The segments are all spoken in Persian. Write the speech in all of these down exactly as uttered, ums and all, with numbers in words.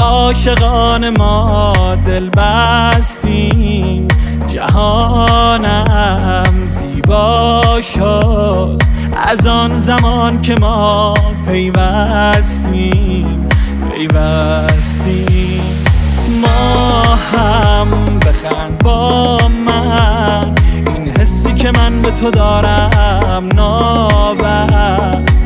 عاشقان ما دل بستیم، جهانم زیبا شد از آن زمان که ما پیوستیم پیوستیم. ما هم بخند با من، این حسی که من به تو دارم نابست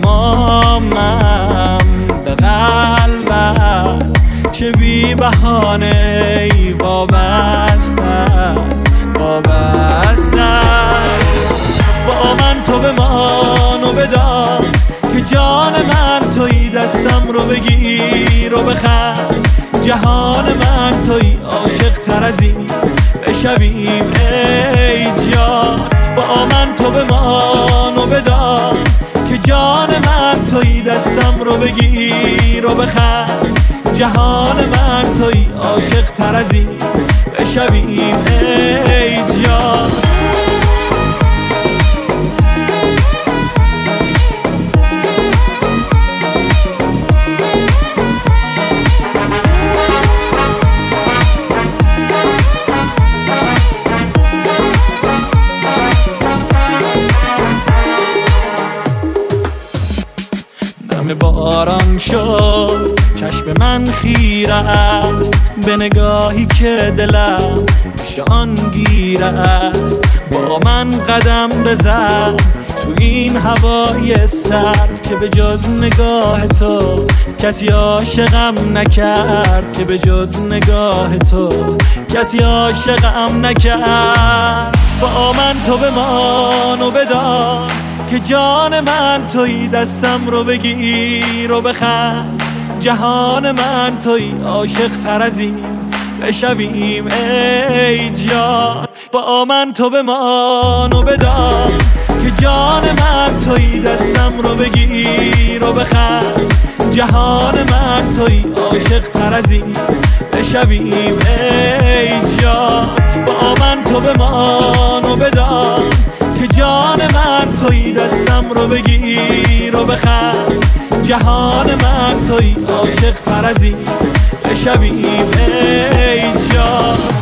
تمامم به قلبت، چه بی بهانه ای وابسته است وابسته است. با من تو بمان و بدان که جان من تویی، دستم رو بگیر و بخند، جهان من تویی، عاشق تر از این بشویم ای جان. با من تو بمان و بدان که جان من تویی، دستم رو بگیر و بخند، جهان من تویی، عاشق تر از این بشویم ای جان. باران شد چشم من خیره است به نگاهی که دلم پیش آن گیره است. با من قدم بزن تو این هوای سرد که به جز نگاه تو کسی عاشقم نکرد، که به جز نگاه تو کسی عاشقم نکرد. با من تو بمان و بدان که جان من تویی، دستم رو بگیر و بخند، جهان من تویی، عاشق تر از این بشویم ای جان. با من تو بمان و بدان که جان من تویی، دستم رو بگیر و بخند، جهان من تویی، عاشق تر از این بشویم ای جان. با من تو بمان و بدان که جان من تویی، دستم رو بگیر و بخند، جهان من تویی، عاشق تر از این بشویم ای جان.